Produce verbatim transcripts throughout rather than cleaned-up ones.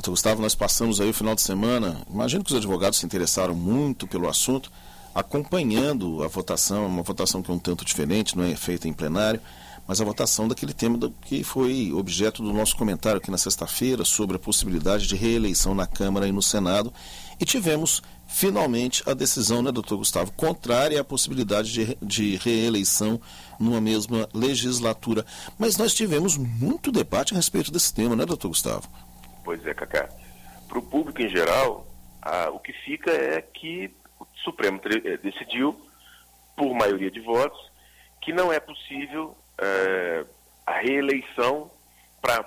doutor Gustavo, nós passamos aí o final de semana, imagino que os advogados se interessaram muito pelo assunto, acompanhando a votação, uma votação que é um tanto diferente, não é feita em plenário, mas a votação daquele tema do, que foi objeto do nosso comentário aqui na sexta-feira sobre a possibilidade de reeleição na Câmara e no Senado, e tivemos finalmente a decisão, né, doutor Gustavo, contrária à possibilidade de, de reeleição numa mesma legislatura. Mas nós tivemos muito debate a respeito desse tema, né, doutor Gustavo? Pois é, Cacá. Para o público em geral, a, o que fica é que o Supremo decidiu, por maioria de votos, que não é possível é, a reeleição para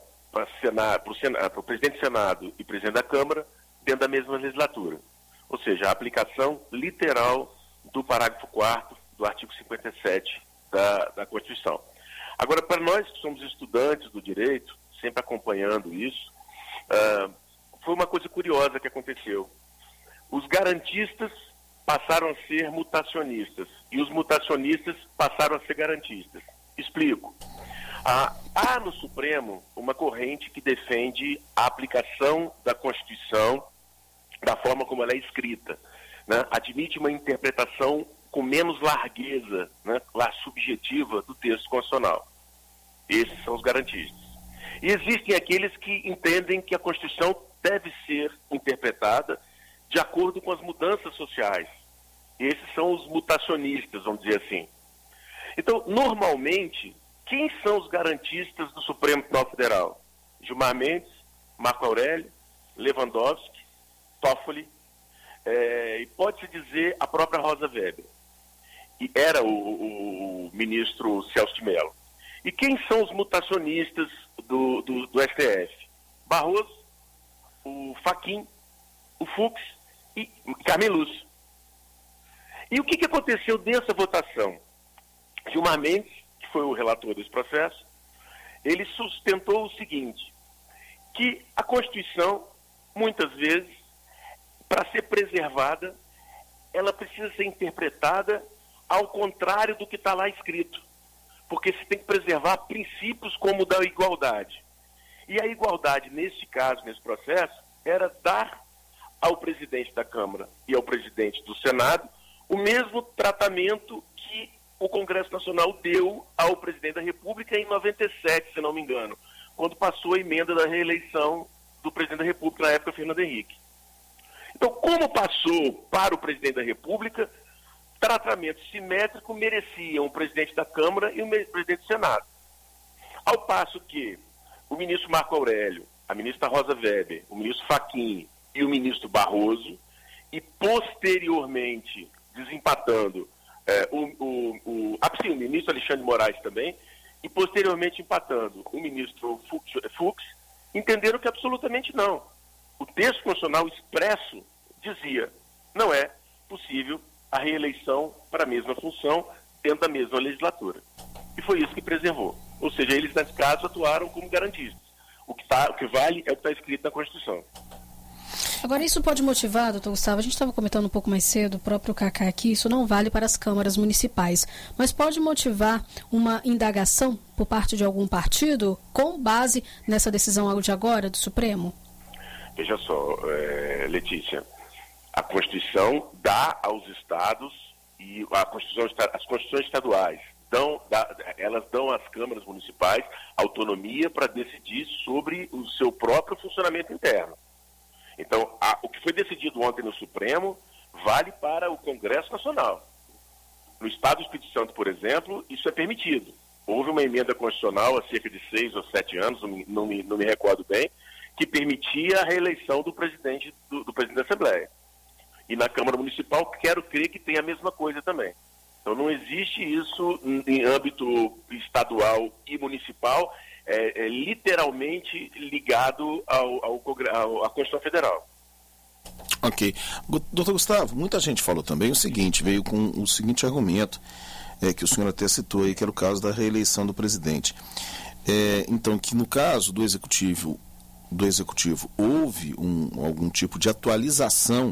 o presidente do Senado e presidente da Câmara dentro da mesma legislatura. Ou seja, a aplicação literal do parágrafo quarto do artigo cinquenta e sete da, da Constituição. Agora, para nós que somos estudantes do direito, sempre acompanhando isso, uh, foi uma coisa curiosa que aconteceu. Os garantistas passaram a ser mutacionistas e os mutacionistas passaram a ser garantistas. Explico. Ah, há no Supremo uma corrente que defende a aplicação da Constituição da forma como ela é escrita, né? Admite uma interpretação com menos largueza, né, lá subjetiva do texto constitucional. Esses são os garantistas. E existem aqueles que entendem que a Constituição deve ser interpretada de acordo com as mudanças sociais. Esses são os mutacionistas, vamos dizer assim. Então, normalmente, quem são os garantistas do Supremo Tribunal Federal? Gilmar Mendes, Marco Aurélio, Lewandowski, Toffoli, é, e pode-se dizer a própria Rosa Weber. E era o, o, o ministro Celso de Mello. E quem são os mutacionistas do, do, do S T F? Barroso, o Fachin, o Fux e Carmen Lúcia. E o que, que aconteceu nessa votação? Gilmar Mendes, que foi o relator desse processo, ele sustentou o seguinte, que a Constituição, muitas vezes, para ser preservada, ela precisa ser interpretada ao contrário do que está lá escrito. Porque se tem que preservar princípios como o da igualdade. E a igualdade, neste caso, nesse processo, era dar ao presidente da Câmara e ao presidente do Senado o mesmo tratamento que o Congresso Nacional deu ao presidente da República em noventa e sete, se não me engano, quando passou a emenda da reeleição do presidente da República, na época, Fernando Henrique. Então, como passou para o presidente da República, tratamento simétrico mereciam o presidente da Câmara e o presidente do Senado. Ao passo que o ministro Marco Aurélio, a ministra Rosa Weber, o ministro Fachin e o ministro Barroso, e posteriormente desempatando é, o, o, o, ah, sim, o ministro Alexandre de Moraes também, e posteriormente empatando o ministro Fux, Fux, entenderam que absolutamente não. O texto constitucional expresso dizia, não é possível a reeleição para a mesma função dentro da mesma legislatura. E foi isso que preservou. Ou seja, eles, nesse caso, atuaram como garantistas. O que, tá, o que vale é o que está escrito na Constituição. Agora, isso pode motivar, doutor Gustavo, a gente estava comentando um pouco mais cedo, o próprio Cacá aqui, isso não vale para as câmaras municipais, mas pode motivar uma indagação por parte de algum partido com base nessa decisão de agora do Supremo? Veja só, é, Letícia, a Constituição dá aos estados e a Constituição, as Constituições estaduais, dão, dá, elas dão às câmaras municipais autonomia para decidir sobre o seu próprio funcionamento interno. Então, a, o que foi decidido ontem no Supremo vale para o Congresso Nacional. No Estado do Espírito Santo, por exemplo, isso é permitido. Houve uma emenda constitucional há cerca de seis ou sete anos, não me, não me, não me recordo bem, que permitia a reeleição do presidente, do, do presidente da Assembleia. E na Câmara Municipal, quero crer que tem a mesma coisa também. Então, não existe isso em âmbito estadual e municipal, é, é literalmente ligado ao, ao, ao, à Constituição Federal. Ok. Doutor Gustavo, muita gente falou também o seguinte, veio com o seguinte argumento, é, que o senhor até citou aí, que era o caso da reeleição do presidente. É, então, que no caso do Executivo, do Executivo houve um, algum tipo de atualização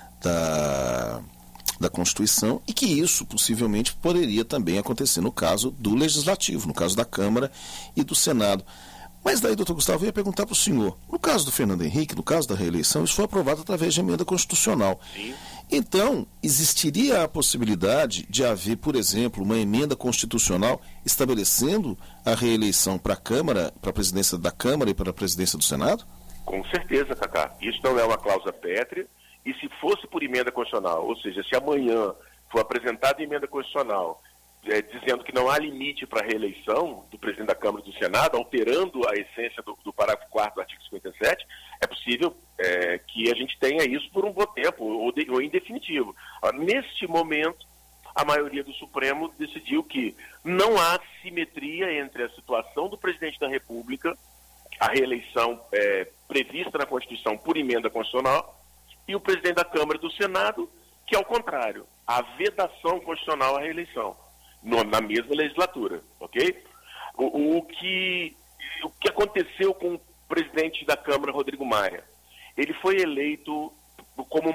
da, da Constituição e que isso possivelmente poderia também acontecer no caso do Legislativo, no caso da Câmara e do Senado. Mas daí, doutor Gustavo, eu ia perguntar para o senhor, no caso do Fernando Henrique, no caso da reeleição, isso foi aprovado através de emenda constitucional. Sim. Então, existiria a possibilidade de haver, por exemplo, uma emenda constitucional estabelecendo a reeleição para a Câmara, para a presidência da Câmara e para a presidência do Senado? Com certeza, Cacá. Isso não é uma cláusula pétrea, e se fosse por emenda constitucional, ou seja, se amanhã for apresentada emenda constitucional é, dizendo que não há limite para a reeleição do presidente da Câmara e do Senado, alterando a essência do, do parágrafo quarto do artigo cinquenta e sete, é possível é, que a gente tenha isso por um bom tempo, ou, de, ou em definitivo. Neste momento, a maioria do Supremo decidiu que não há simetria entre a situação do presidente da República, a reeleição é, prevista na Constituição por emenda constitucional, e o presidente da Câmara e do Senado, que é o contrário, a vedação constitucional à reeleição, no, na mesma legislatura, ok? O, o, que, o que aconteceu com o presidente da Câmara, Rodrigo Maia? Ele foi eleito como...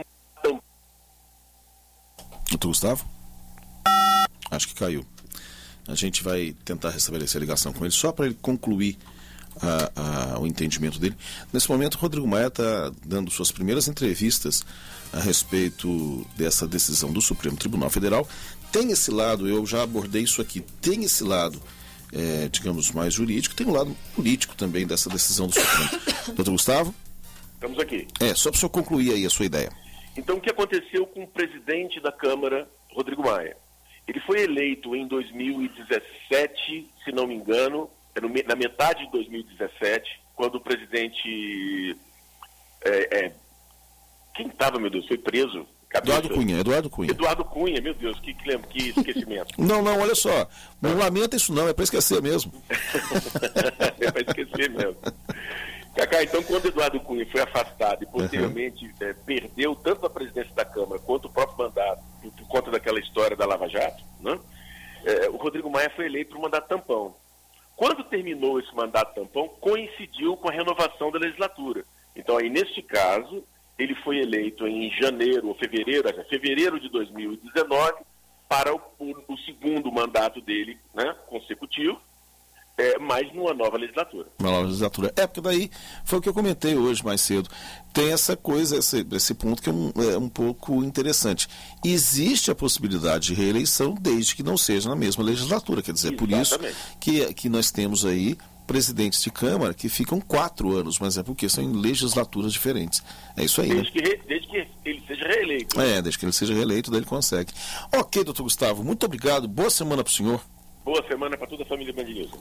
Doutor Gustavo? Acho que caiu. A gente vai tentar restabelecer a ligação com ele, só para ele concluir a, a, o entendimento dele. Nesse momento, o Rodrigo Maia está dando suas primeiras entrevistas a respeito dessa decisão do Supremo Tribunal Federal. Tem esse lado, eu já abordei isso aqui, tem esse lado, é, digamos, mais jurídico, tem um lado político também dessa decisão do Supremo. Doutor Gustavo? Estamos aqui. É, só para o senhor concluir aí a sua ideia. Então, o que aconteceu com o presidente da Câmara, Rodrigo Maia? Ele foi eleito em dois mil e dezessete, se não me engano, na metade de dois mil e dezessete, quando o presidente... É, é, quem estava, meu Deus, foi preso? Cabeça. Eduardo Cunha, Eduardo Cunha. Eduardo Cunha, meu Deus, que, que, que esquecimento. Não, não, olha só, não lamenta isso não, é para esquecer mesmo. É para esquecer mesmo. Cacá, então quando Eduardo Cunha foi afastado e posteriormente uhum. é, perdeu tanto a presidência da Câmara quanto o próprio mandato, por, por conta daquela história da Lava Jato, né? é, o Rodrigo Maia foi eleito para o mandato tampão. Quando terminou esse mandato tampão, coincidiu com a renovação da legislatura. Então aí, neste caso, ele foi eleito em janeiro ou fevereiro, fevereiro de dois mil e dezenove, para o, o, o segundo mandato dele, né, consecutivo, é, mas numa nova legislatura. Uma nova legislatura. É, porque daí foi o que eu comentei hoje mais cedo. Tem essa coisa, esse, esse ponto que é um, é um pouco interessante. Existe a possibilidade de reeleição desde que não seja na mesma legislatura. Quer dizer, Exatamente. por isso que, que nós temos aí presidentes de Câmara que ficam quatro anos, mas é porque são em legislaturas diferentes. É isso aí, desde né? Que, desde que ele seja reeleito. É, desde que ele seja reeleito, daí ele consegue. Ok, doutor Gustavo, muito obrigado. Boa semana para o senhor. Boa semana para toda a família Band News.